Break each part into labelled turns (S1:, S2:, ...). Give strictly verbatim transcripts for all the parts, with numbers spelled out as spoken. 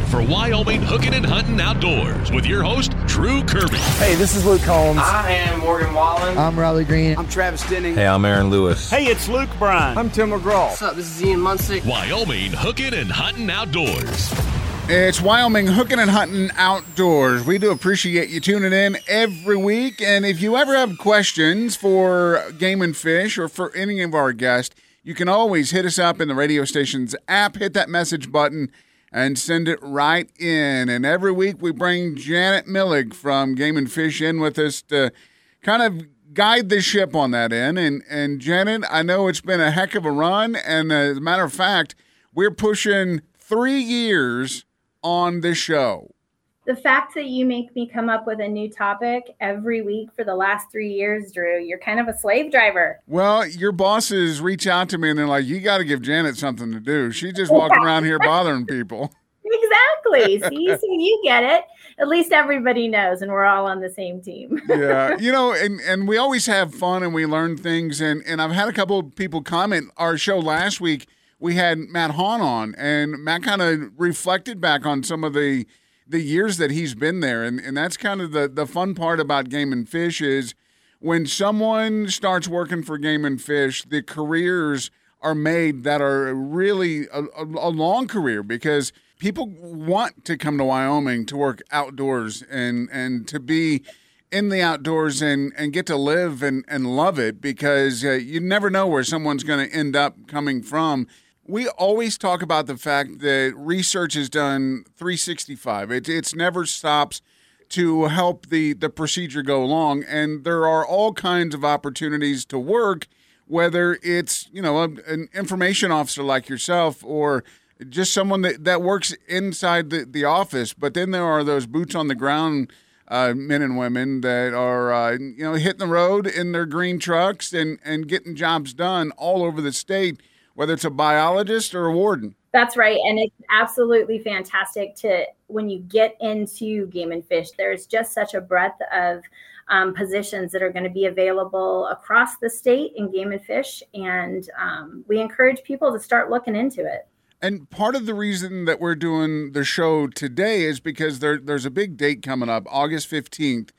S1: for Wyoming Hooking and Hunting Outdoors with your host, Drew Kirby.
S2: Hey, this is Luke Combs.
S3: I am Morgan Wallen.
S4: I'm Riley Green.
S5: I'm Travis Denning.
S6: Hey, I'm Aaron Lewis.
S7: Hey, it's Luke Bryan.
S5: I'm Tim McGraw.
S3: What's up? This is Ian Munsick.
S1: Wyoming Hooking and Hunting Outdoors.
S8: It's Wyoming Hooking and Hunting Outdoors. We do appreciate you tuning in every week. And if you ever have questions for Game and Fish or for any of our guests, you can always hit us up in the radio station's app, hit that message button, and send it right in. And every week we bring Janet Millig from Game and Fish in with us to kind of guide the ship on that end. And, and Janet, I know it's been a heck of a run. And as a matter of fact, we're pushing three years on this show.
S9: The fact that you make me come up with a new topic every week for the last three years, Drew, you're kind of a slave driver.
S8: Well, your bosses reach out to me and they're like, you got to give Janet something to do. She's just walking around here bothering people.
S9: Exactly. See, so you get it. At least everybody knows, and we're all on the same team.
S8: Yeah. You know, and, and we always have fun and we learn things. And, and I've had a couple of people comment our show last week. We had Matt Hahn on, and Matt kind of reflected back on some of the the years that he's been there. And, and that's kind of the, the fun part about Game and Fish is when someone starts working for Game and Fish, the careers are made that are really a, a, a long career because people want to come to Wyoming to work outdoors and, and to be in the outdoors and, and get to live and, and love it because uh, you never know where someone's going to end up coming from. We always talk about the fact that research is done three sixty-five. It it's never stops to help the, the procedure go along, and there are all kinds of opportunities to work, whether it's, you know, a, an information officer like yourself or just someone that, that works inside the, the office. But then there are those boots on the ground uh, men and women that are, uh, you know, hitting the road in their green trucks and, and getting jobs done all over the state, whether it's a biologist or a warden.
S9: That's right. And it's absolutely fantastic to, when you get into Game and Fish, there's just such a breadth of um, positions that are going to be available across the state in Game and Fish. And um, we encourage people to start looking into it.
S8: And part of the reason that we're doing the show today is because there, there's a big date coming up, August fifteenth.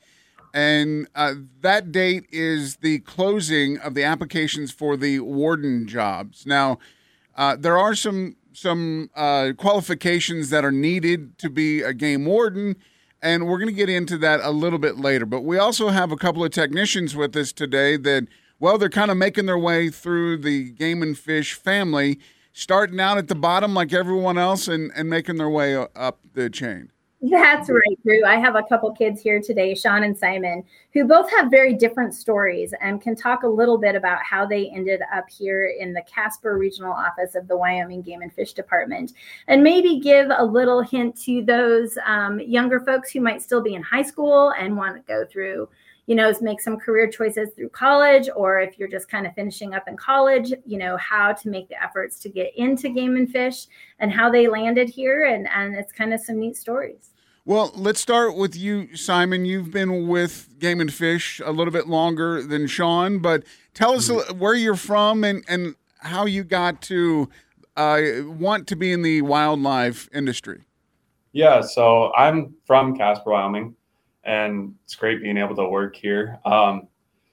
S8: And uh, that date is the closing of the applications for the warden jobs. Now, uh, there are some some uh, qualifications that are needed to be a game warden, and we're going to get into that a little bit later. But we also have a couple of technicians with us today that, well, they're kind of making their way through the Game and Fish family, starting out at the bottom like everyone else and, and making their way up the chain.
S9: That's right, Drew. I have a couple kids here today, Sean and Simon, who both have very different stories and can talk a little bit about how they ended up here in the Casper Regional Office of the Wyoming Game and Fish Department, and maybe give a little hint to those um, younger folks who might still be in high school and want to go through, you know, make some career choices through college, or if you're just kind of finishing up in college, you know, how to make the efforts to get into Game and Fish and how they landed here. And, and it's kind of some neat stories.
S8: Well, let's start with you, Simon. You've been with Game and Fish a little bit longer than Sean, but tell us where you're from and, and how you got to uh, want to be in the wildlife industry.
S10: Yeah, so I'm from Casper, Wyoming, and it's great being able to work here. Um,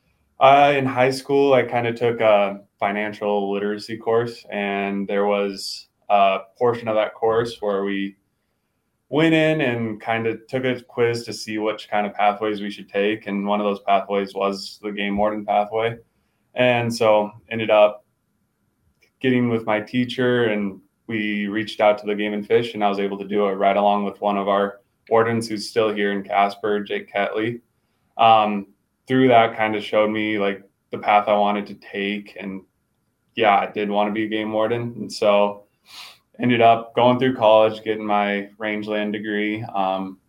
S10: uh, in high school, I kind of took a financial literacy course, and there was a portion of that course where we went in and kind of took a quiz to see which kind of pathways we should take. And one of those pathways was the game warden pathway. And so ended up getting with my teacher, and we reached out to the Game and Fish, and I was able to do it right along with one of our wardens who's still here in Casper, Jake Ketley. Um, through that kind of showed me like the path I wanted to take. And yeah, I did want to be a game warden. And so ended up going through college, getting my rangeland degree. Um,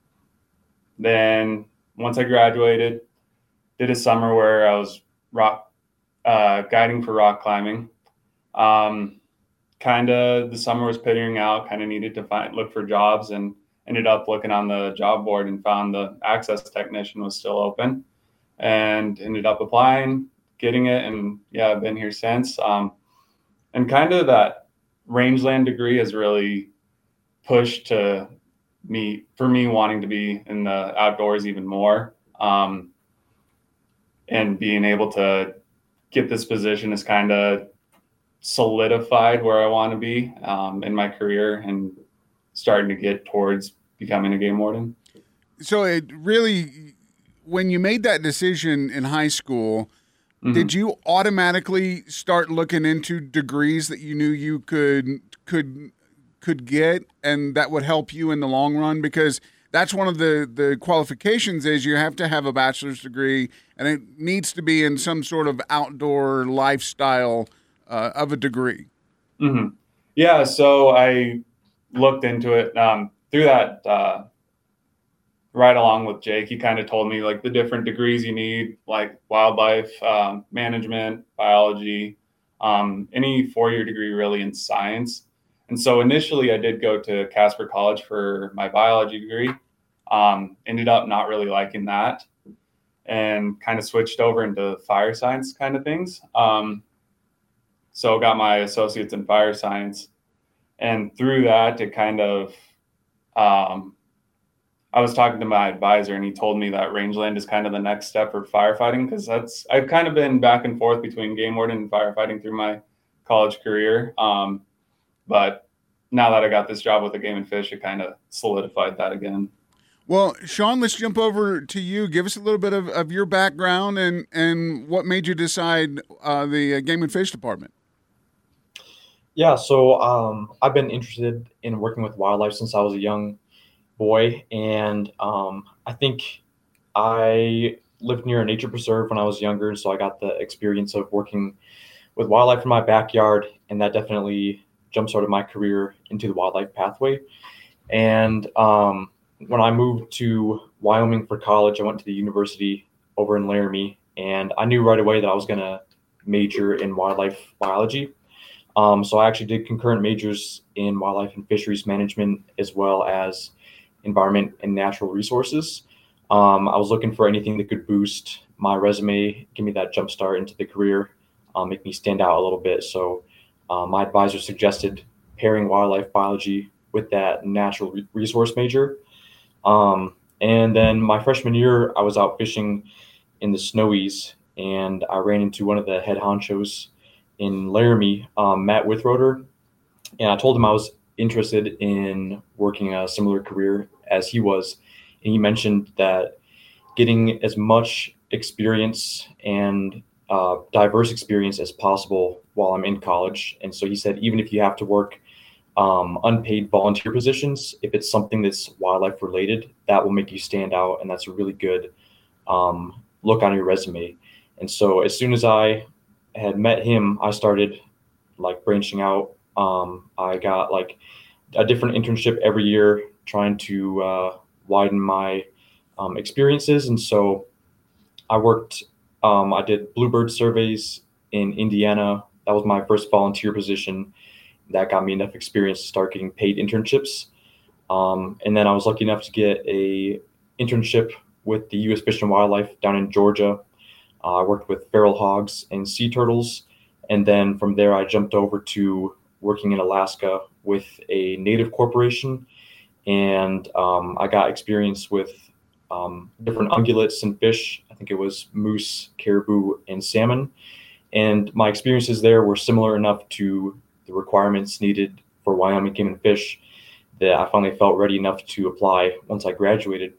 S10: then once I graduated, did a summer where I was rock uh, guiding for rock climbing. Um, kind of the summer was petering out, kind of needed to find look for jobs, and ended up looking on the job board and found the access technician was still open, and ended up applying, getting it, and yeah, I've been here since. Um, and kind of that rangeland degree has really pushed to me for me wanting to be in the outdoors even more. Um, and being able to get this position is kind of solidified where I want to be um, in my career and starting to get towards becoming a game warden.
S8: So it really, when you made that decision in high school, mm-hmm. did you automatically start looking into degrees that you knew you could could could get and that would help you in the long run? Because that's one of the, the qualifications is you have to have a bachelor's degree, and it needs to be in some sort of outdoor lifestyle uh, of a degree.
S10: Mm-hmm. Yeah, so I looked into it um, through that uh, right along with Jake. He kind of told me like the different degrees you need, like wildlife um, management, biology, um, any four-year degree really in science. And so initially I did go to Casper College for my biology degree, um, ended up not really liking that and kind of switched over into fire science kind of things. Um, so got my associates in fire science, and through that it kind of, um, I was talking to my advisor and he told me that rangeland is kind of the next step for firefighting, because that's, I've kind of been back and forth between game warden and firefighting through my college career. Um, But now that I got this job with the Game and Fish, it kind of solidified that again.
S8: Well, Sean, let's jump over to you. Give us a little bit of, of your background and, and what made you decide uh, the uh, Game and Fish department.
S2: Yeah, so um, I've been interested in working with wildlife since I was a young boy. And um, I think I lived near a nature preserve when I was younger. So I got the experience of working with wildlife in my backyard, and that definitely jump-started my career into the wildlife pathway. And um, when I moved to Wyoming for college, I went to the university over in Laramie, and I knew right away that I was going to major in wildlife biology. Um, so I actually did concurrent majors in wildlife and fisheries management, as well as environment and natural resources. Um, I was looking for anything that could boost my resume, give me that jump start into the career, um, make me stand out a little bit. So Uh, my advisor suggested pairing wildlife biology with that natural re- resource major. Um, and then my freshman year, I was out fishing in the Snowies, and I ran into one of the head honchos in Laramie, um, Matt Withroder. And I told him I was interested in working a similar career as he was. And he mentioned that getting as much experience and uh, diverse experience as possible while I'm in college. And so he said, even if you have to work um, unpaid volunteer positions, if it's something that's wildlife related, that will make you stand out. And that's a really good um, look on your resume. And so as soon as I had met him, I started like branching out. Um, I got like a different internship every year, trying to uh, widen my um, experiences. And so I worked, um, I did bluebird surveys in Indiana. That was my first volunteer position. That got me enough experience to start getting paid internships. Um, and then I was lucky enough to get a internship with the U S Fish and Wildlife down in Georgia. Uh, I worked with feral hogs and sea turtles. And then from there, I jumped over to working in Alaska with a native corporation. And um, I got experience with um, different ungulates and fish. I think it was moose, caribou, and salmon. And my experiences there were similar enough to the requirements needed for Wyoming Game and Fish that I finally felt ready enough to apply once I graduated.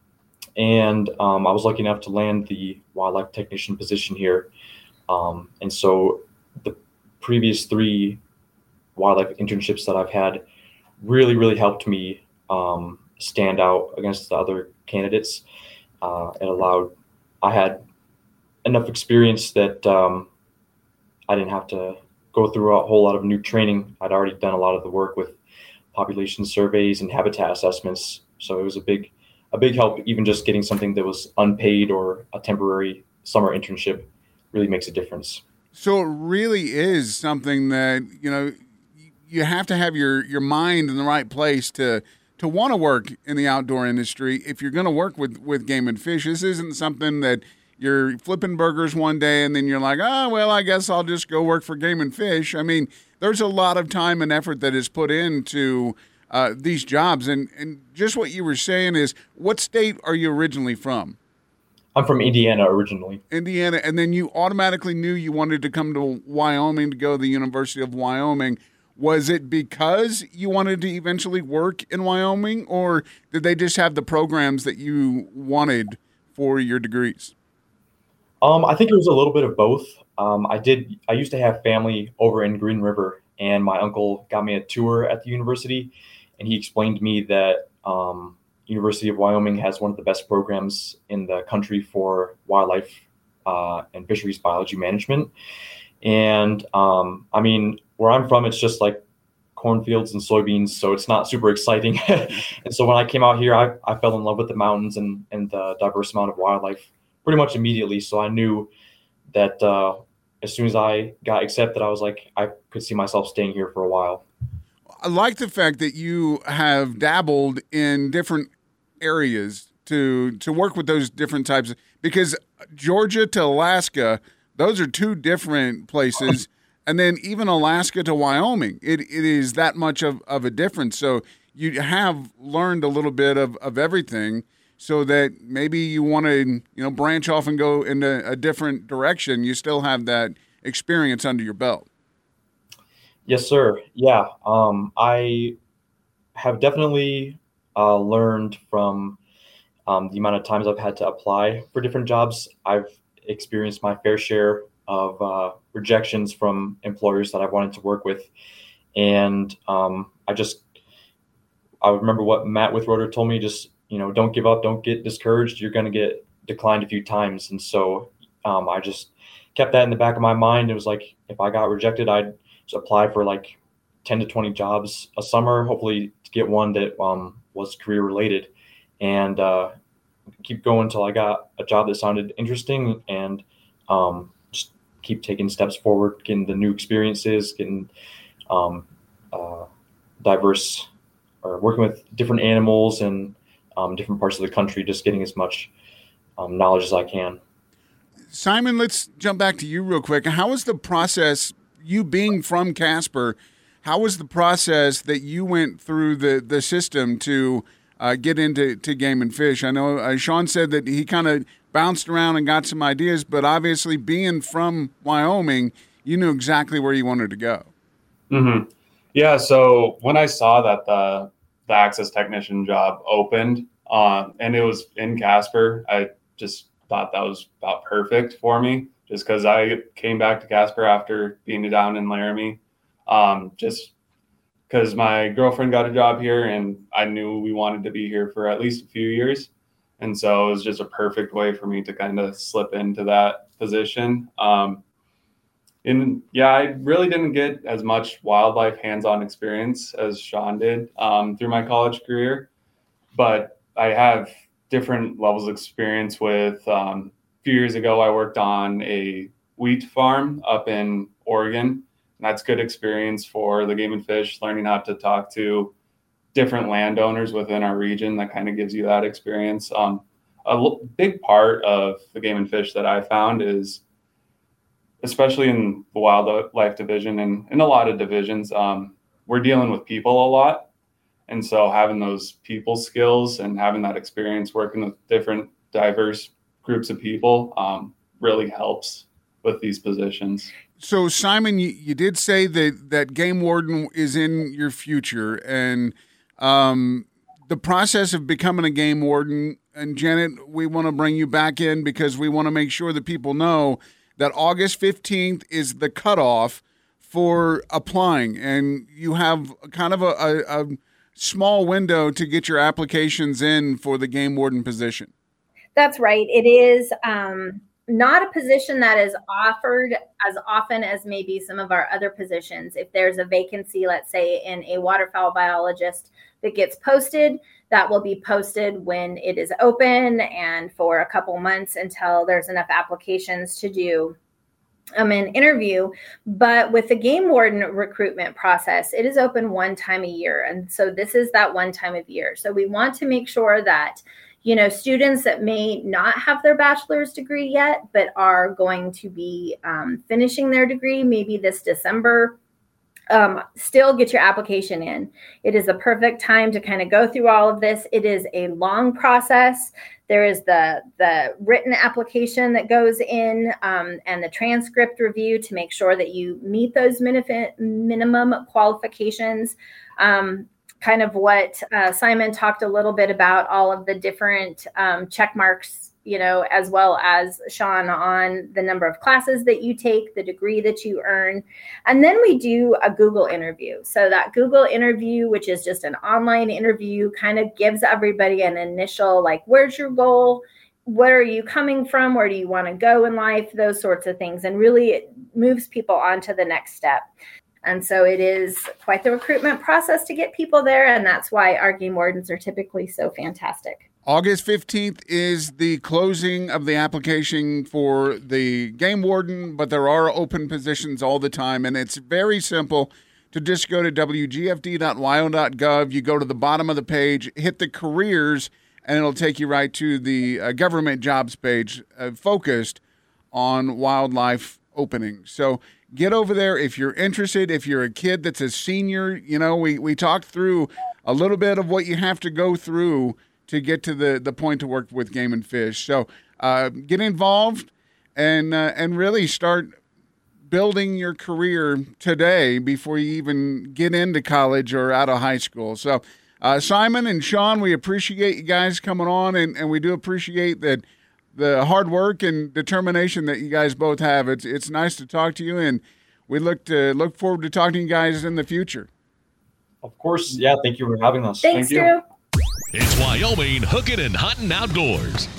S2: And um, I was lucky enough to land the wildlife technician position here. Um, and so the previous three wildlife internships that I've had really, really helped me um, stand out against the other candidates. Uh, it allowed, I had enough experience that um, I didn't have to go through a whole lot of new training. I'd already done a lot of the work with population surveys and habitat assessments. So it was a big, a big help. Even just getting something that was unpaid or a temporary summer internship really makes a difference.
S8: So it really is something that, you know, you have to have your, your mind in the right place to to want to work in the outdoor industry. If you're going to work with, with Game and Fish, this isn't something that you're flipping burgers one day and then you're like, oh, well, I guess I'll just go work for Game and Fish. I mean, there's a lot of time and effort that is put into uh, these jobs. And, and just what you were saying is, what state are you originally from?
S2: I'm from Indiana originally.
S8: Indiana, and then you automatically knew you wanted to come to Wyoming to go to the University of Wyoming. Was it because you wanted to eventually work in Wyoming, or did they just have the programs that you wanted for your degrees?
S2: Um, I think it was a little bit of both. Um, I did. I used to have family over in Green River, and my uncle got me a tour at the university, and he explained to me that um, University of Wyoming has one of the best programs in the country for wildlife uh, and fisheries biology management. And um, I mean, where I'm from, it's just like cornfields and soybeans, so it's not super exciting. And so when I came out here, I, I fell in love with the mountains and, and the diverse amount of wildlife pretty much immediately. So I knew that uh, as soon as I got accepted, I was like, I could see myself staying here for a while.
S8: I like the fact that you have dabbled in different areas to to work with those different types of, because Georgia to Alaska, those are two different places. And then even Alaska to Wyoming, it, it is that much of, of a difference. So you have learned a little bit of, of everything, so that maybe you want to, you know, branch off and go in a, a different direction. You still have that experience under your belt.
S2: Yes, sir. Yeah. Um, I have definitely uh, learned from um, the amount of times I've had to apply for different jobs. I've experienced my fair share of uh, rejections from employers that I wanted to work with. And um, I just, I remember what Matt Withroder told me, just, you know, don't give up, don't get discouraged. You're going to get declined a few times. And so um, I just kept that in the back of my mind. It was like, if I got rejected, I'd just apply for like ten to twenty jobs a summer, hopefully to get one that um, was career related, and uh, keep going until I got a job that sounded interesting, and um, just keep taking steps forward, getting the new experiences, getting um, uh, diverse, or working with different animals and um, different parts of the country, just getting as much um, knowledge as I can.
S8: Simon, let's jump back to you real quick. How was the process, you being from Casper, how was the process that you went through the, the system to uh, get into to Game and Fish? I know uh, Sean said that he kind of bounced around and got some ideas, but obviously being from Wyoming, you knew exactly where you wanted to go.
S10: Mm-hmm. Yeah, so when I saw that the, the access technician job opened, uh, and it was in Casper, I just thought that was about perfect for me, just because I came back to Casper after being down in Laramie, um, just because my girlfriend got a job here and I knew we wanted to be here for at least a few years. And so it was just a perfect way for me to kind of slip into that position. Um, and yeah, I really didn't get as much wildlife hands-on experience as Sean did um, through my college career, but I have different levels of experience with, um, a few years ago, I worked on a wheat farm up in Oregon. And that's good experience for the Game and Fish, learning how to talk to different landowners within our region. That kind of gives you that experience. Um, a l- big part of the Game and Fish that I found is, especially in the wildlife division and in a lot of divisions, um, we're dealing with people a lot. And so having those people skills and having that experience working with different diverse groups of people um, really helps with these positions.
S8: So, Simon, you, you did say that, that game warden is in your future, and um, the process of becoming a game warden, and Janet, we want to bring you back in because we want to make sure that people know that August fifteenth is the cutoff for applying, and you have kind of a, a, a small window to get your applications in for the game warden position.
S9: That's right. It is um, not a position that is offered as often as maybe some of our other positions. If there's a vacancy, let's say in a waterfowl biologist that gets posted, that will be posted when it is open and for a couple months until there's enough applications to do um, an interview. But with the game warden recruitment process, it is open one time a year. And so this is that one time of year. So we want to make sure that, you know, students that may not have their bachelor's degree yet, but are going to be um, finishing their degree maybe this December, um, still get your application in. It is a perfect time to kind of go through all of this. It is a long process. There is the, the written application that goes in um, and the transcript review to make sure that you meet those min- minimum qualifications. Um, kind of what uh, Simon talked a little bit about, all of the different um, check marks, you know, as well as Sean on the number of classes that you take, the degree that you earn. And then we do a Google interview. So that Google interview, which is just an online interview, kind of gives everybody an initial, like, where's your goal? Where are you coming from? Where do you want to go in life? Those sorts of things. And really it moves people on to the next step. And so it is quite the recruitment process to get people there. And that's why our game wardens are typically so fantastic.
S8: August fifteenth is the closing of the application for the game warden, but there are open positions all the time. And it's very simple to just go to w g f d dot w y o dot gov. You go to the bottom of the page, hit the careers, and it'll take you right to the uh, government jobs page uh, focused on wildlife openings. So get over there if you're interested. If you're a kid that's a senior, you know, we, we talked through a little bit of what you have to go through to get to the, the point to work with Game and Fish. So uh, get involved and uh, and really start building your career today before you even get into college or out of high school. So uh, Simon and Sean, we appreciate you guys coming on, and, and we do appreciate that the hard work and determination that you guys both have. It's it's nice to talk to you, and we look to look forward to talking to you guys in the future.
S2: Of course, yeah. Thank you for having us.
S9: Thanks,
S2: Thank
S9: Drew.
S2: you.
S1: It's Wyoming hooking and hunting outdoors.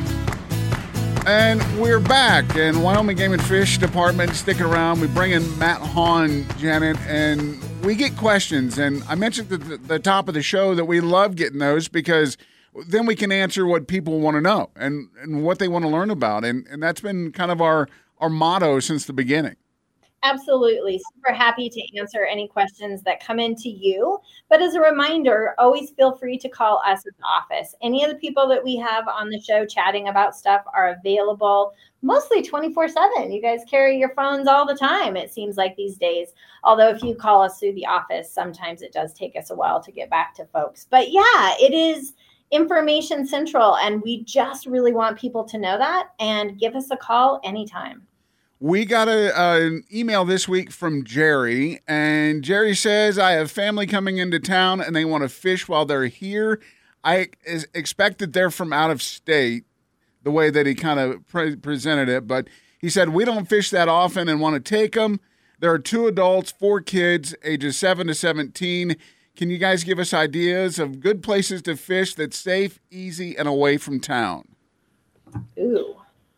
S8: And we're back, and Wyoming Game and Fish Department sticking around. We bring in Matt Hahn, Janet, and we get questions. And I mentioned at the, the top of the show that we love getting those because then we can answer what people want to know and, and what they want to learn about. And, and that's been kind of our, our motto since the beginning.
S9: Absolutely. Super happy to answer any questions that come into you. But as a reminder, always feel free to call us at the office. Any of the people that we have on the show chatting about stuff are available mostly twenty-four seven. You guys carry your phones all the time, it seems like these days. Although if you call us through the office, sometimes it does take us a while to get back to folks. But yeah, it is Information Central, and we just really want people to know that and give us a call anytime.
S8: We got a, uh, an email this week from Jerry, and Jerry says, I have family coming into town, and they want to fish while they're here. I is, expect that they're from out of state, the way that he kind of pre- presented it, but he said, we don't fish that often and want to take them. There are two adults, four kids, ages seven to seventeen. Can you guys give us ideas of good places to fish that's safe, easy, and away from town?
S9: Ooh.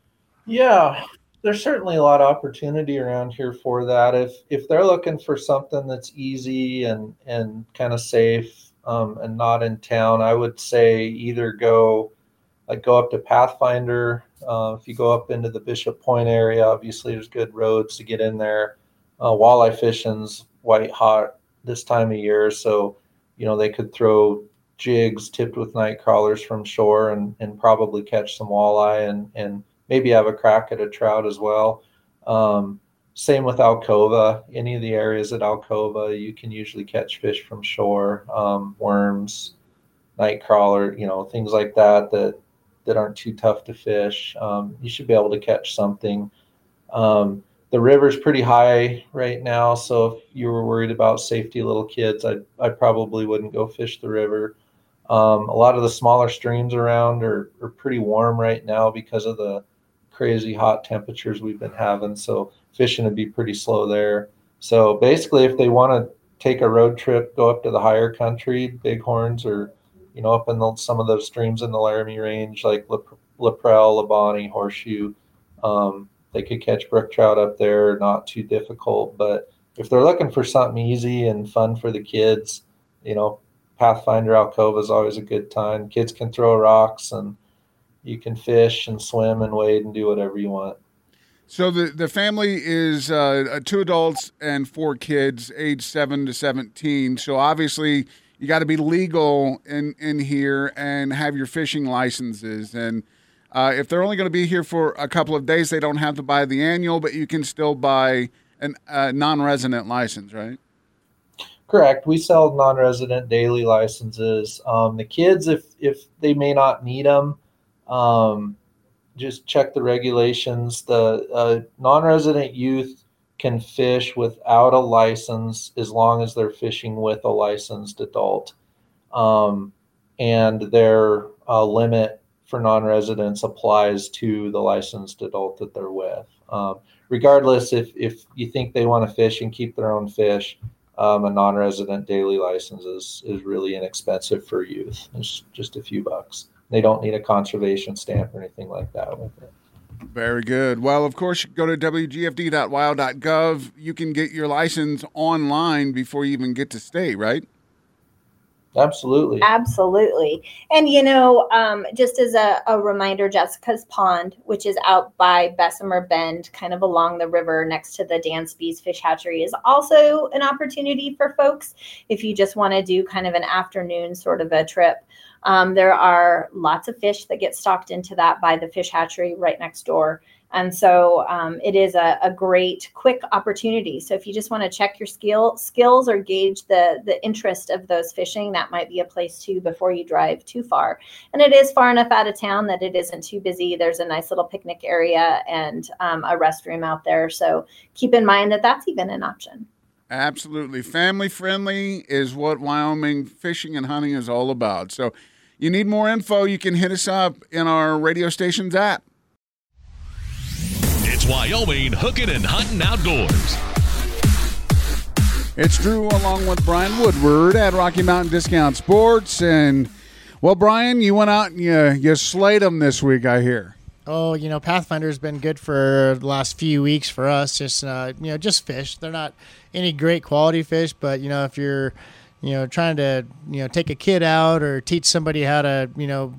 S4: Yeah. There's certainly a lot of opportunity around here for that. If if they're looking for something that's easy and and kind of safe um, and not in town, I would say either go like go up to Pathfinder. Uh, if you go up into the Bishop Point area, obviously there's good roads to get in there. Uh, walleye fishing's white hot this time of year, so you know they could throw jigs tipped with night crawlers from shore and and probably catch some walleye and and maybe have a crack at a trout as well. Um, same with Alcova. Any of the areas at Alcova, you can usually catch fish from shore, um, worms, night crawler, you know, things like that that that aren't too tough to fish. Um, you should be able to catch something. Um, the river's pretty high right now, so if you were worried about safety of little kids, I I probably wouldn't go fish the river. Um, a lot of the smaller streams around are, are pretty warm right now because of the crazy hot temperatures we've been having, so fishing would be pretty slow there. So basically, if they want to take a road trip, go up to the higher country, Bighorns, or you know up in the, some of those streams in the Laramie Range like La, Laprelle, Labonte, Horseshoe, um, they could catch brook trout up there, not too difficult. But if they're looking for something easy and fun for the kids, you know Pathfinder Alcova is always a good time. Kids can throw rocks and you can fish and swim and wade and do whatever you want.
S8: So the, the family is uh, two adults and four kids, age seven to seventeen. So obviously you got to be legal in, in here and have your fishing licenses. And uh, if they're only going to be here for a couple of days, they don't have to buy the annual, but you can still buy a uh, non-resident license, right?
S4: Correct. We sell non-resident daily licenses. Um, the kids, if if they may not need them, um, just check the regulations. The uh, non-resident youth can fish without a license as long as they're fishing with a licensed adult. Um, and their uh, limit for non-residents applies to the licensed adult that they're with. Um, regardless, if, if you think they want to fish and keep their own fish, um, a non-resident daily license is, is really inexpensive for youth. It's just a few bucks. They don't need a conservation stamp or anything like that with it.
S8: Very good. Well, of course, you go to w g f d dot w y o dot gov. You can get your license online before you even get to stay, right?
S4: Absolutely.
S9: Absolutely. And, you know, um, just as a, a reminder, Jessica's Pond, which is out by Bessemer Bend, kind of along the river next to the Dansby's Fish Hatchery, is also an opportunity for folks if you just want to do kind of an afternoon sort of a trip. Um, there are lots of fish that get stocked into that by the fish hatchery right next door. And so um, it is a, a great, quick opportunity. So if you just want to check your skill skills or gauge the, the interest of those fishing, that might be a place too before you drive too far. And it is far enough out of town that it isn't too busy. There's a nice little picnic area and um, a restroom out there. So keep in mind that that's even an option.
S8: Absolutely. Family friendly is what Wyoming fishing and hunting is all about. So you need more info, you can hit us up in our radio station's app.
S1: It's Wyoming Hooking and Hunting Outdoors.
S8: It's Drew along with Brian Woodward at Rocky Mountain Discount Sports. And, well, Brian, you went out and you, you slayed them this week, I hear.
S5: Oh, you know, Pathfinder's been good for the last few weeks for us. Just, uh, you know, just fish. They're not any great quality fish, but, you know, if you're, you know, trying to, you know, take a kid out or teach somebody how to, you know,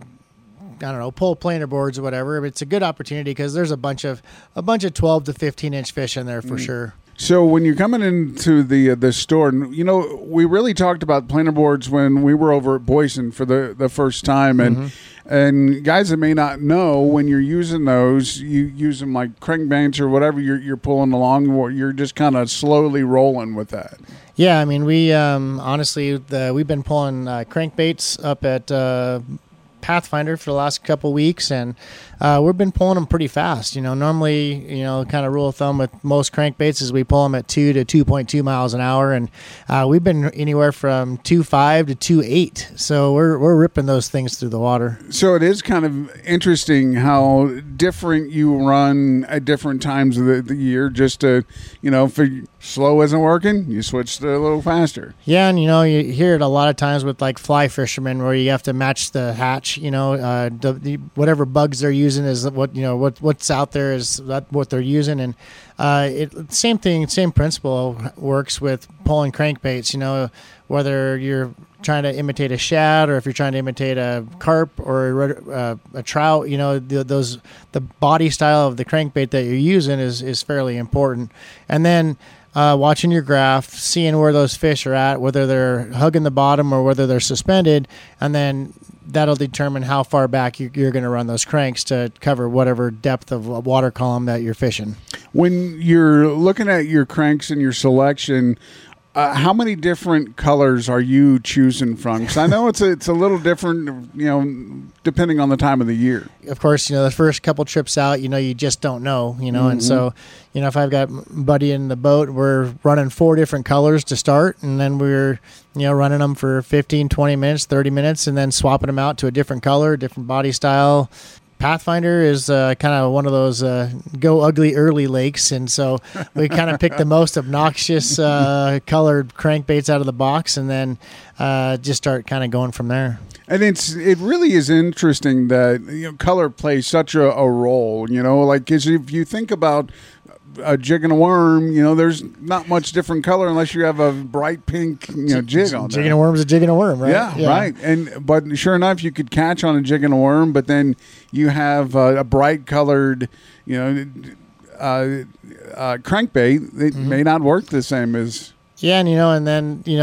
S5: I don't know, pull planer boards or whatever. It's a good opportunity because there's a bunch of a bunch of twelve to fifteen inch fish in there for mm. sure.
S8: So when you're coming into the uh, the store, you know, we really talked about planer boards when we were over at Boyson for the, the first time, and mm-hmm. and guys that may not know, when you're using those, you use them like crankbaits or whatever you're you're pulling along, or you're just kind of slowly rolling with that.
S5: Yeah, I mean, we um, honestly the, we've been pulling uh, crankbaits up at Uh, Pathfinder for the last couple weeks, and uh, we've been pulling them pretty fast. You know, normally, you know, kind of rule of thumb with most crankbaits is we pull them at two to two point two miles an hour, and uh, we've been anywhere from two point five to two point eight. So we're we're ripping those things through the water.
S8: So it is kind of interesting how different you run at different times of the, the year. Just to, you know, if slow isn't working, you switch to a little faster.
S5: Yeah, and you know, you hear it a lot of times with like fly fishermen where you have to match the hatch. You know, uh, the, the, whatever bugs they're using is what you know what what's out there is that what they're using, and uh, it same thing, same principle works with pulling crankbaits. You know, whether you're trying to imitate a shad or if you're trying to imitate a carp or a, uh, a trout, you know, the, those the body style of the crankbait that you're using is is fairly important, and then. Uh, watching your graph, seeing where those fish are at, whether they're hugging the bottom or whether they're suspended, and then that'll determine how far back you, you're going to run those cranks to cover whatever depth of water column that you're fishing.
S8: When you're looking at your cranks and your selection, Uh, how many different colors are you choosing from? Because I know it's a, it's a little different, you know, depending on the time of the year.
S5: Of course, you know, the first couple trips out, you know, you just don't know, you know, mm-hmm. and so, you know, if I've got Buddy in the boat, we're running four different colors to start, and then we're, you know, running them for fifteen, twenty minutes, thirty minutes, and then swapping them out to a different color, different body style. Pathfinder is uh, kind of one of those uh, go ugly early lakes, and so we kind of pick the most obnoxious uh, colored crankbaits out of the box, and then uh, just start kind of going from there.
S8: And it's it really is interesting that, you know, color plays such a, a role. You know, like 'cause if you think about a jig and a worm, you know, there's not much different color unless you have a bright pink, you know, jig on there.
S5: Jig and a worm's a jig and a worm, right?
S8: Yeah, yeah, right. And but sure enough, you could catch on a jig and a worm, but then you have uh, a bright colored, you know, uh, uh, crankbait. It mm-hmm. may not work the same as.
S5: Yeah, and you know, and then you know,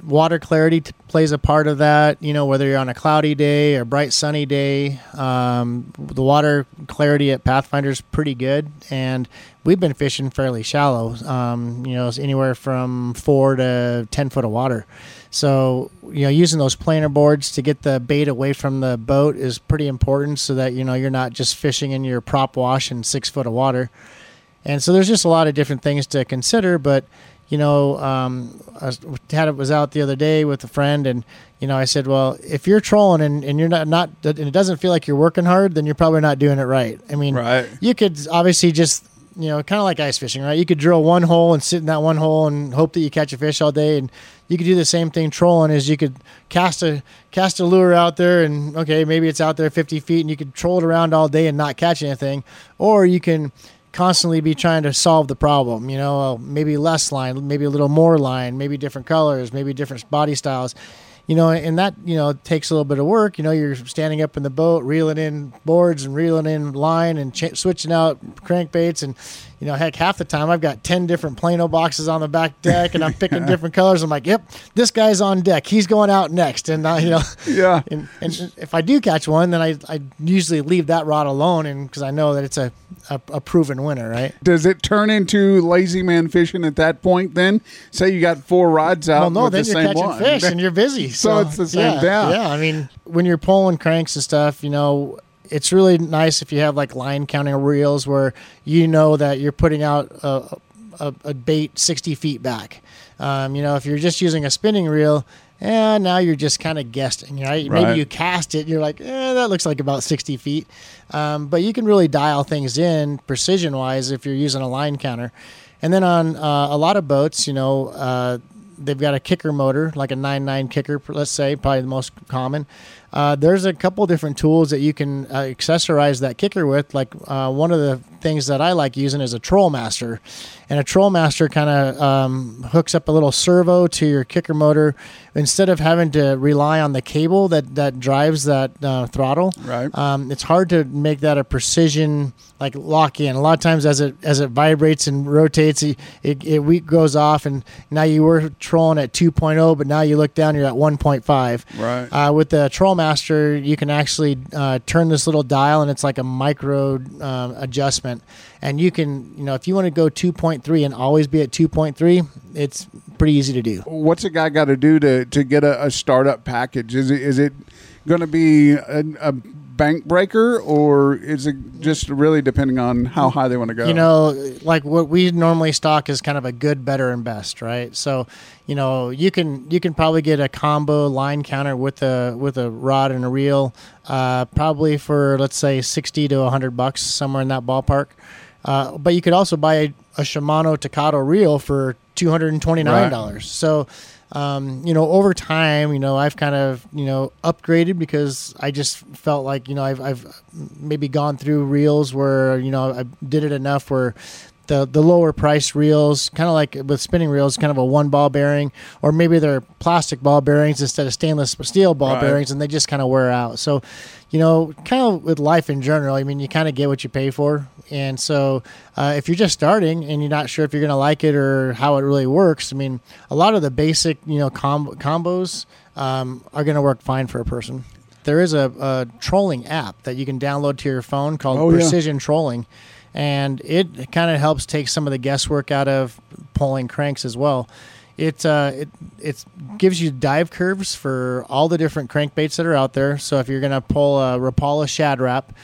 S5: water clarity t- plays a part of that. You know, whether you're on a cloudy day or bright sunny day, um, the water clarity at Pathfinder is pretty good, and we've been fishing fairly shallow. Um, you know, it's anywhere from four to ten foot of water. So, you know, using those planer boards to get the bait away from the boat is pretty important, so that, you know, you're not just fishing in your prop wash in six foot of water. And so there's just a lot of different things to consider, but you know, um, I was, had, was out the other day with a friend, and, you know, I said, well, if you're trolling and, and you're not, not, and it doesn't feel like you're working hard, then you're probably not doing it right. I mean,
S8: right.
S5: You could obviously just, you know, kind of like ice fishing, right? You could drill one hole and sit in that one hole and hope that you catch a fish all day. And you could do the same thing trolling, is you could cast a, cast a lure out there, and okay, maybe it's out there fifty feet and you could troll it around all day and not catch anything. Or you can constantly be trying to solve the problem, you know, maybe less line, maybe a little more line, maybe different colors, maybe different body styles, you know, and that, you know, takes a little bit of work. You know, you're standing up in the boat, reeling in boards and reeling in line and ch- switching out crankbaits. And, you know, heck, half the time I've got ten different Plano boxes on the back deck, and I'm picking different colors. I'm like, yep, this guy's on deck. He's going out next. And, uh, you know,
S8: yeah.
S5: And, and if I do catch one, then I, I usually leave that rod alone, and because I know that it's a, a, a proven winner, right?
S8: Does it turn into lazy man fishing at that point then? Say you got four rods out
S5: Well, no,
S8: with
S5: then
S8: the
S5: you're
S8: same
S5: catching
S8: one.
S5: fish and you're busy.
S8: So,
S5: So,
S8: it's the same
S5: yeah,
S8: down.
S5: Yeah, I mean, when you're pulling cranks and stuff, you know, it's really nice if you have like line counting reels where you know that you're putting out a, a, a bait sixty feet back. Um, you know, if you're just using a spinning reel, and now you're just kind of guessing, right?
S8: Right.
S5: Maybe you cast it and you're like, eh, that looks like about sixty feet. Um, but you can really dial things in precision-wise if you're using a line counter. And then on uh, a lot of boats, you know, uh, they've got a kicker motor, like a nine nine kicker, let's say, probably the most common. Uh, there's a couple different tools that you can uh, accessorize that kicker with. Like uh, one of the things that I like using is a Troll Master. And a Troll Master kind of um, hooks up a little servo to your kicker motor. Instead of having to rely on the cable that, that drives that uh, throttle,
S8: right.
S5: um, it's hard to make that a precision, like lock in. A lot of times as it as it vibrates and rotates, it, it, it goes off, and now you were trolling at two point oh, but now you look down, you're at one point five.
S8: Right.
S5: Uh, with the Troll Master, you can actually uh, turn this little dial, and it's like a micro uh, adjustment. And you can, you know, if you want to go two point three and always be at two point three, it's pretty easy to do.
S8: What's a guy got to do to, to get a, a startup package? Is it is it going to be a, a bank breaker, or is it just really depending on how high they want to go?
S5: You know, like what we normally stock is kind of a good, better, and best, right? So, you know, you can you can probably get a combo line counter with a with a rod and a reel, uh, probably for let's say sixty to a hundred bucks, somewhere in that ballpark. Uh, but you could also buy a, a Shimano Takato reel for two hundred and twenty nine dollars. Right. So. Um, you know, over time, you know, I've kind of, you know, upgraded because I just felt like, you know, I've, I've maybe gone through reels where, you know, I did it enough where the, the lower price reels, kind of like with spinning reels, kind of a one ball bearing, or maybe they're plastic ball bearings instead of stainless steel ball
S8: right.
S5: bearings, and they just kind of wear out. So, you know, kind of with life in general, I mean, you kind of get what you pay for. And so uh, if you're just starting and you're not sure if you're going to like it or how it really works, I mean, a lot of the basic, you know, com- combos um, are going to work fine for a person. There is a, a trolling app that you can download to your phone called
S8: oh,
S5: Precision
S8: yeah.
S5: Trolling. And it kind of helps take some of the guesswork out of pulling cranks as well. It uh, it it gives you dive curves for all the different crankbaits that are out there. So if you're going to pull a Rapala Shad Rap,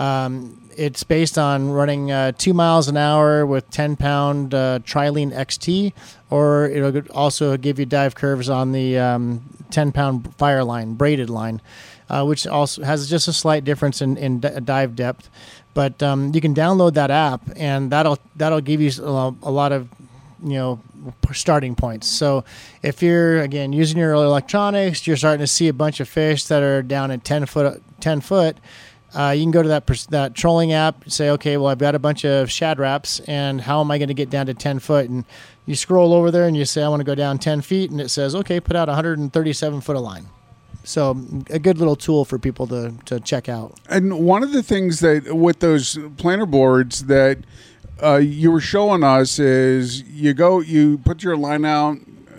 S5: um, it's based on running uh, two miles an hour with ten pound uh, Trilene X T, or it'll also give you dive curves on the um, ten pound Fire line, braided line, uh, which also has just a slight difference in, in d- dive depth. But um, you can download that app, and that'll that'll give you a, a lot of, you know, starting points. So if you're again using your electronics, you're starting to see a bunch of fish that are down at ten foot. ten foot. Uh, you can go to that that trolling app, say, okay, well, I've got a bunch of Shad Raps, and how am I going to get down to ten foot? And you scroll over there and you say, I want to go down ten feet, and it says, okay, put out one hundred thirty-seven foot of line. So a good little tool for people to, to check out.
S8: And one of the things that with those planer boards that uh, you were showing us is you go, you put your line out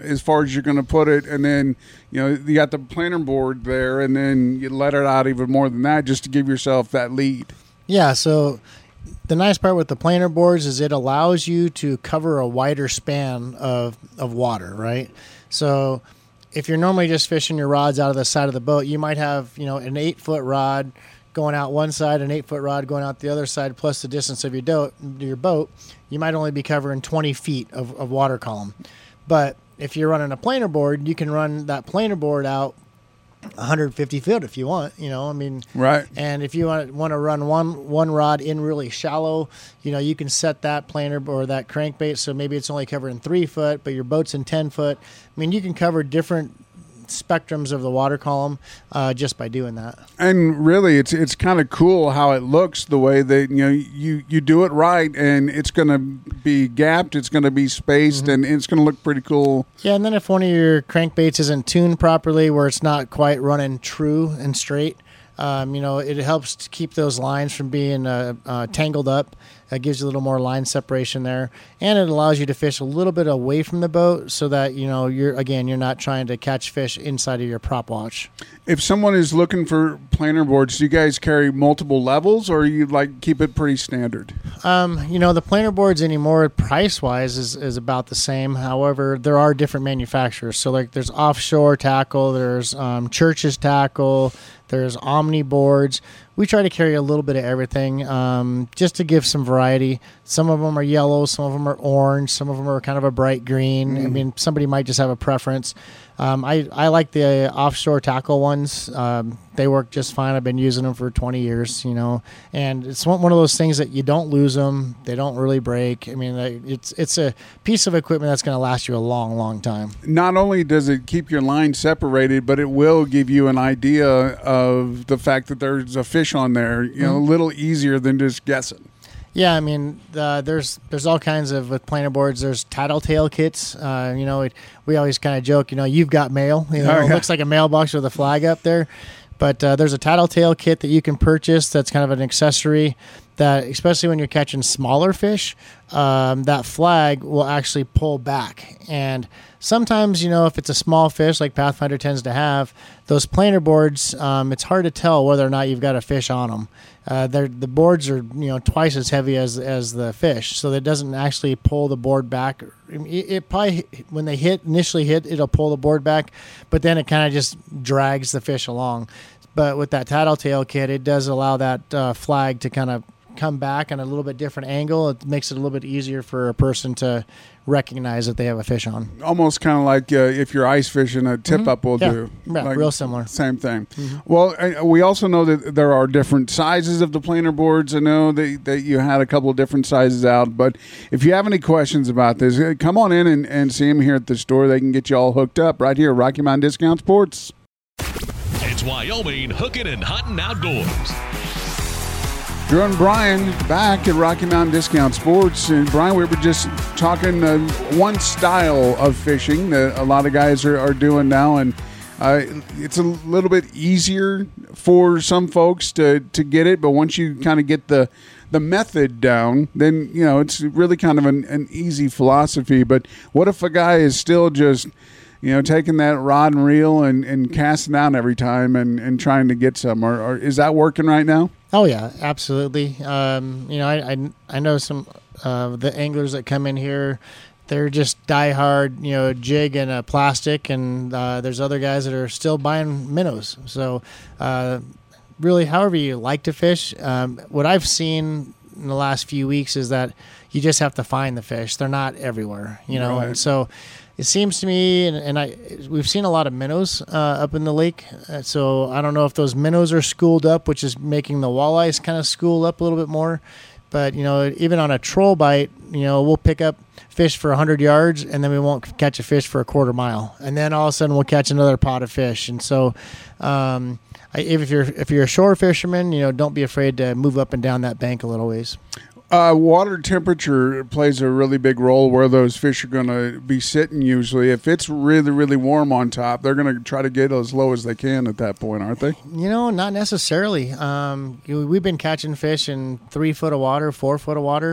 S8: as far as you're going to put it, and then you know you got the planer board there, and then you let it out even more than that just to give yourself that lead.
S5: Yeah, so the nice part with the planer boards is it allows you to cover a wider span of, of water, right? So if you're normally just fishing your rods out of the side of the boat, you might have, you know, an eight-foot rod going out one side, an eight-foot rod going out the other side, plus the distance of your, do- your boat. You might only be covering twenty feet of, of water column. But if you're running a planer board, you can run that planer board out one hundred fifty feet if you want, you know, I mean,
S8: right.
S5: And if you want want to run one one rod in really shallow, you know, you can set that planer or that crankbait so maybe it's only covering three foot, but your boat's in ten foot. I mean, you can cover different spectrums of the water column uh, just by doing that.
S8: And really, it's it's kind of cool how it looks the way that you know you you do it right, and it's going to be gapped, it's going to be spaced, mm-hmm. and it's going to look pretty cool.
S5: Yeah, and then if one of your crankbaits isn't tuned properly, where it's not quite running true and straight, um, you know, it helps to keep those lines from being uh, uh, tangled up. It gives you a little more line separation there, and it allows you to fish a little bit away from the boat so that, you know, you're again, you're not trying to catch fish inside of your prop watch.
S8: If someone is looking for planer boards, do you guys carry multiple levels, or you like keep it pretty standard?
S5: Um, you know, the planer boards anymore, price-wise, is, is about the same. However, there are different manufacturers. So, like, there's offshore tackle, there's um, Church's tackle, there's Omni boards. We try to carry a little bit of everything um, just to give some variety. Some of them are yellow, some of them are orange, some of them are kind of a bright green. Mm. I mean, somebody might just have a preference. Um, I, I like the offshore tackle ones. Um, they work just fine. I've been using them for twenty years, you know, and it's one, one of those things that you don't lose them. They don't really break. I mean, it's it's a piece of equipment that's going to last you a long, long time.
S8: Not only does it keep your line separated, but it will give you an idea of the fact that there's a fish on there, you know, mm-hmm. a little easier than just guessing.
S5: Yeah, I mean, uh, there's there's all kinds of with planer boards. There's tattletale kits. Uh, you know, it, we always kind of joke, you know, you've got mail. You know, oh, yeah. It looks like a mailbox with a flag up there. But uh, there's a tattletale kit that you can purchase that's kind of an accessory that, especially when you're catching smaller fish, um, that flag will actually pull back. And sometimes, you know, if it's a small fish like Pathfinder tends to have, those planer boards, um, it's hard to tell whether or not you've got a fish on them. Uh, the boards are, you know, twice as heavy as as the fish, so that doesn't actually pull the board back. It, it probably, when they hit initially hit, it'll pull the board back, but then it kind of just drags the fish along. But with that tattletale kit, it does allow that uh, flag to kind of come back on a little bit different angle. It makes it a little bit easier for a person to recognize that they have a fish on.
S8: Almost kind of like uh, if you're ice fishing, a tip mm-hmm. up will
S5: yeah.
S8: do.
S5: Yeah,
S8: like,
S5: real similar.
S8: Same thing.
S5: Mm-hmm.
S8: Well, uh, we also know that there are different sizes of the planer boards. I know that, that you had a couple of different sizes out, but if you have any questions about this, uh, come on in and, and see them here at the store. They can get you all hooked up right here at Rocky Mountain Discount Sports.
S1: It's Wyoming Hooking and Hunting Outdoors.
S8: Drew and Brian back at Rocky Mountain Discount Sports. And Brian, we were just talking uh, one style of fishing that a lot of guys are, are doing now, and uh, it's a little bit easier for some folks to, to get it, but once you kind of get the the method down, then, you know, it's really kind of an, an easy philosophy. But what if a guy is still just, you know, taking that rod and reel and, and casting down every time and, and trying to get some? Or, or is that working right now?
S5: Oh, yeah, absolutely. Um, you know, I, I, I know some uh, the anglers that come in here, they're just diehard, you know, jig and a plastic, and uh, there's other guys that are still buying minnows. So uh, really, however you like to fish, um, what I've seen in the last few weeks is that you just have to find the fish. They're not everywhere, you know, right. And so it seems to me, and, and I we've seen a lot of minnows uh, up in the lake. Uh, so I don't know if those minnows are schooled up, which is making the walleyes kind of school up a little bit more. But, you know, even on a troll bite, you know, we'll pick up fish for one hundred yards, and then we won't catch a fish for a quarter mile. And then all of a sudden we'll catch another pot of fish. And so um, I, if you're if you're a shore fisherman, you know, don't be afraid to move up and down that bank a little ways.
S8: Uh, water temperature plays a really big role where those fish are going to be sitting usually. If it's really, really warm on top, they're going to try to get as low as they can at that point, aren't they?
S5: You know, not necessarily. Um, we've been catching fish in three foot of water, four foot of water,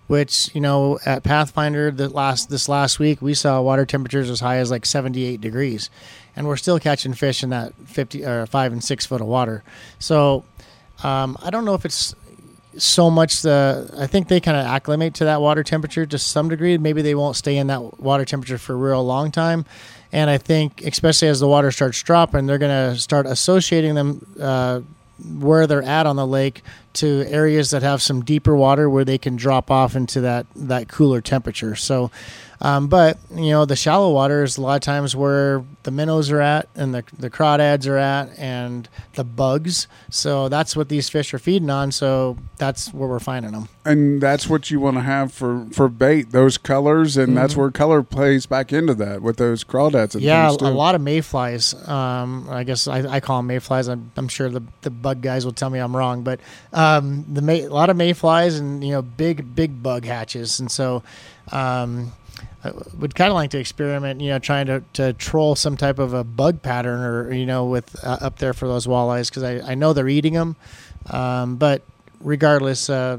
S5: which, you know, at Pathfinder the last this last week, we saw water temperatures as high as like seventy-eight degrees, and we're still catching fish in that fifty or five and six foot of water. So um, I don't know if it's so much the, I think they kind of acclimate to that water temperature to some degree. Maybe they won't stay in that water temperature for a real long time. And I think, especially as the water starts dropping, they're going to start associating them uh, where they're at on the lake to areas that have some deeper water where they can drop off into that, that cooler temperature. So, um, but, you know, the shallow water is a lot of times where the minnows are at and the, the crawdads are at and the bugs. So that's what these fish are feeding on. So that's where we're finding them.
S8: And that's what you want to have for, for bait, those colors. And mm-hmm. that's where color plays back into that with those crawdads. And
S5: yeah,
S8: things too.
S5: A lot of mayflies. Um, I guess I, I call them mayflies. I'm, I'm sure the, the bug guys will tell me I'm wrong, but um, the may, a lot of mayflies and, you know, big, big bug hatches. And so, um, I would kind of like to experiment, you know, trying to, to troll some type of a bug pattern or, you know, with uh, up there for those walleyes, because I, I know they're eating them. Um, but regardless, uh,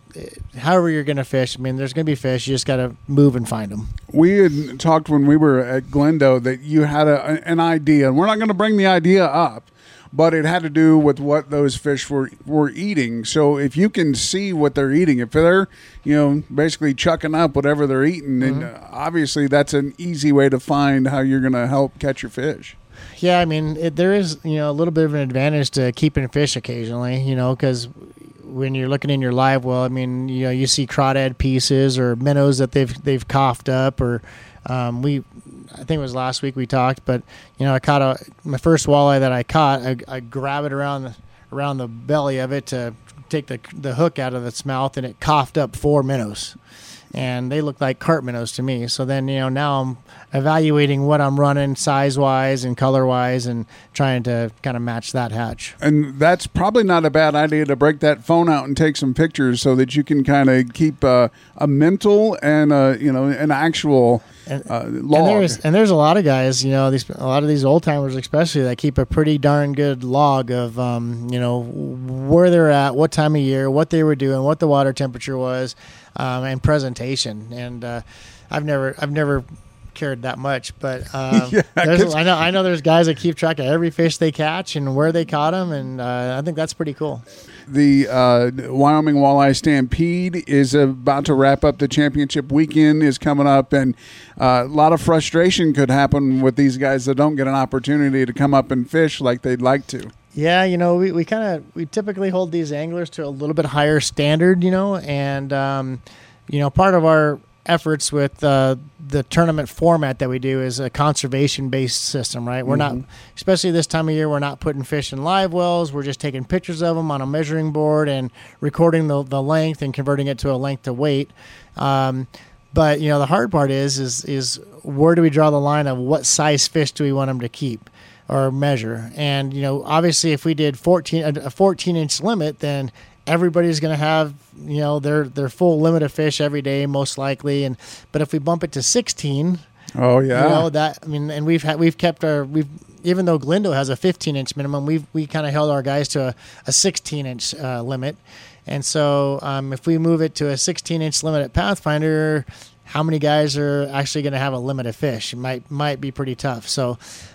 S5: however you're going to fish, I mean, there's going to be fish. You just got to move and find them.
S8: We had talked when we were at Glendo that you had a, an idea, and we're not going to bring the idea up, but it had to do with what those fish were, were eating. So if you can see what they're eating, if they're, you know, basically chucking up whatever they're eating, mm-hmm. and uh, obviously that's an easy way to find how you're going to help catch your fish.
S5: Yeah, I mean, it, there is, you know, a little bit of an advantage to keeping fish occasionally, you know, because when you're looking in your live well, I mean, you know, you see crawdad pieces or minnows that they've they've coughed up, or um, we, I think it was last week we talked, but you know, I caught a my first walleye that I caught. I, I grab it around the around the belly of it to take the the hook out of its mouth, and it coughed up four minnows, and they looked like carp minnows to me. So then, you know, now I'm evaluating what I'm running size wise and color wise, and trying to kind of match that hatch.
S8: And that's probably not a bad idea to break that phone out and take some pictures so that you can kind of keep uh, a mental and uh, you know, an actual
S5: and,
S8: uh, log.
S5: And there's and there's a lot of guys, you know, these a lot of these old timers especially, that keep a pretty darn good log of um, you know, where they're at, what time of year, what they were doing, what the water temperature was, um, and presentation. And uh, I've never I've never cared that much, but um, yeah, there's, I know I know there's guys that keep track of every fish they catch and where they caught them, and uh, I think that's pretty cool.
S8: The uh, Wyoming Walleye Stampede is about to wrap up. The championship weekend is coming up, and uh, a lot of frustration could happen with these guys that don't get an opportunity to come up and fish like they'd like to.
S5: Yeah, you know, we, we kind of we typically hold these anglers to a little bit higher standard, you know, and um, you know, part of our efforts with uh, the tournament format that we do is a conservation-based system, right? We're mm-hmm. not, especially this time of year, we're not putting fish in live wells. We're just taking pictures of them on a measuring board and recording the, the length and converting it to a length to weight. Um, but, you know, the hard part is, is, is where do we draw the line of what size fish do we want them to keep or measure? And, you know, obviously if we did fourteen a fourteen-inch limit, then everybody's going to have, you know, their their full limit of fish every day, most likely. And but if we bump it to sixteen,
S8: oh yeah,
S5: you know, that I mean, and we've had we've kept our we've even though Glendo has a fifteen inch minimum, we've we kind of held our guys to a, a sixteen inch uh, limit. And so um, if we move it to a sixteen inch limit at Pathfinder, how many guys are actually going to have a limit of fish? It might might be pretty tough. So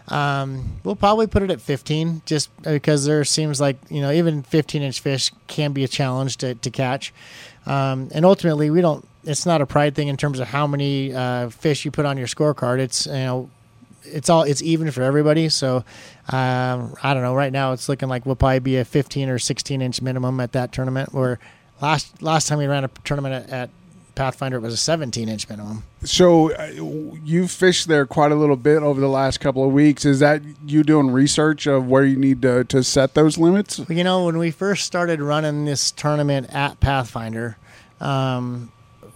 S5: um, we'll probably put it at fifteen, just because there seems like, you know, even fifteen inch fish can be a challenge to, to catch. Um, and ultimately, we don't. It's not a pride thing in terms of how many uh, fish you put on your scorecard. It's, you know, it's all it's even for everybody. So um, I don't know. Right now, it's looking like we'll probably be a fifteen or sixteen inch minimum at that tournament. Where last last time we ran a tournament at, at Pathfinder, it was a seventeen inch minimum.
S8: So uh, you fished there quite a little bit over the last couple of weeks. Is that you doing research of where you need to, to set those limits?
S5: You know, when we first started running this tournament at Pathfinder, um,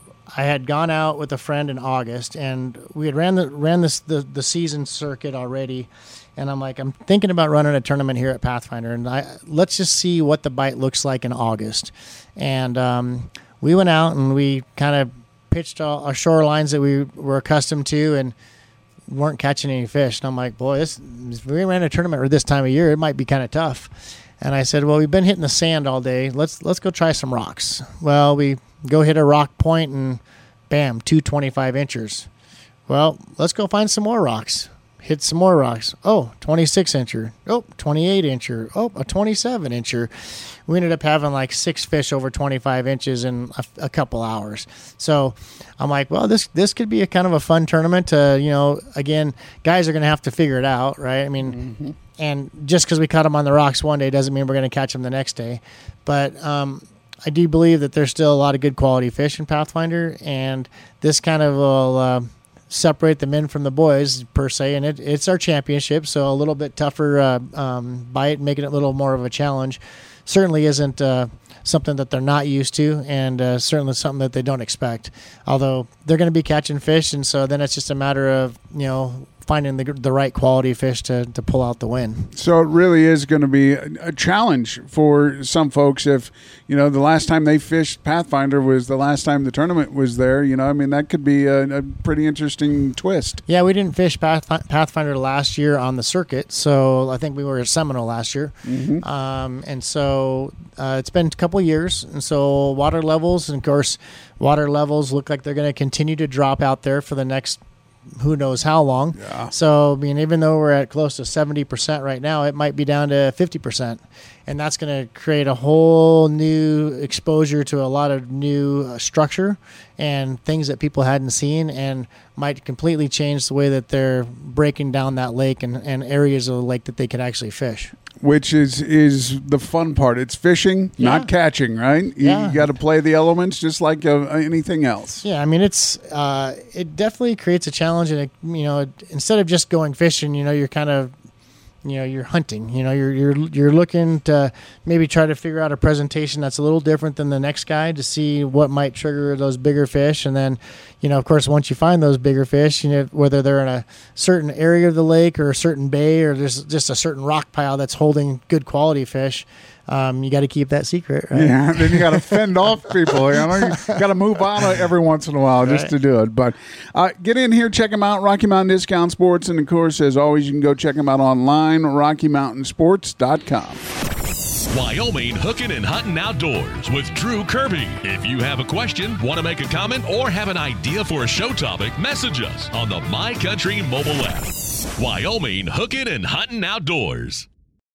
S5: I had gone out with a friend in August, and we had ran the ran this the, the season circuit already. And I'm like, I'm thinking about running a tournament here at Pathfinder, and I let's just see what the bite looks like in August. And um, we went out and we kind of pitched all our shorelines that we were accustomed to and weren't catching any fish. And I'm like, boy, this, if we ran a tournament this time of year, it might be kind of tough. And I said, well, we've been hitting the sand all day. Let's let's go try some rocks. Well, we go hit a rock point and bam, two twenty-five inchers. Well, let's go find some more rocks. Hit some more rocks. Oh, twenty-six incher. Oh, twenty-eight incher. Oh, a twenty-seven incher. We ended up having like six fish over twenty-five inches in a, a couple hours. So I'm like, well, this this could be a kind of a fun tournament. To, you know, again, guys are going to have to figure it out, right? I mean, mm-hmm. and just because we caught them on the rocks one day doesn't mean we're going to catch them the next day. But um, I do believe that there's still a lot of good quality fish in Pathfinder, and this kind of will uh, separate the men from the boys per se, and it, it's our championship, so a little bit tougher uh, um, bite, making it a little more of a challenge. Certainly isn't uh, something that they're not used to, and uh, certainly something that they don't expect. Although they're going to be catching fish, and so then it's just a matter of, you know, finding the the right quality fish to, to pull out the win.
S8: So it really is going to be a, a challenge for some folks. If, you know, the last time they fished Pathfinder was the last time the tournament was there, you know, I mean, that could be a, a pretty interesting twist.
S5: Yeah, we didn't fish Path, Pathfinder last year on the circuit, so I think we were at Seminole last year. Mm-hmm. Um, and so uh, it's been a couple of years, and so water levels, and of course, water levels look like they're going to continue to drop out there for the next who knows how long. Yeah. So, I mean, even though we're at close to seventy percent right now, it might be down to fifty percent. And that's going to create a whole new exposure to a lot of new uh, structure and things that people hadn't seen, and might completely change the way that they're breaking down that lake and, and areas of the lake that they could actually fish.
S8: Which is, is the fun part. It's fishing, yeah. not catching, right? You,
S5: yeah.
S8: you got to play the elements just like uh, anything else.
S5: Yeah, I mean, it's uh, it definitely creates a challenge. And, it, you know, instead of just going fishing, you know, you're kind of, you know, you're hunting. You know, you're you're you're looking to maybe try to figure out a presentation that's a little different than the next guy to see what might trigger those bigger fish. And then, you know, of course, once you find those bigger fish, you know, whether they're in a certain area of the lake or a certain bay, or there's just a certain rock pile that's holding good quality fish, um, you got to keep that secret, right?
S8: Yeah, then you got to fend off people. You know, you got to move on every once in a while just right. to do it. But uh, get in here, check them out, Rocky Mountain Discount Sports, and of course, as always, you can go check them out online, rocky mountain sports dot com.
S1: Wyoming Hooking and Hunting Outdoors with Drew Kirby. If you have a question, want to make a comment, or have an idea for a show topic, message us on the My Country mobile app. Wyoming Hooking and Hunting Outdoors.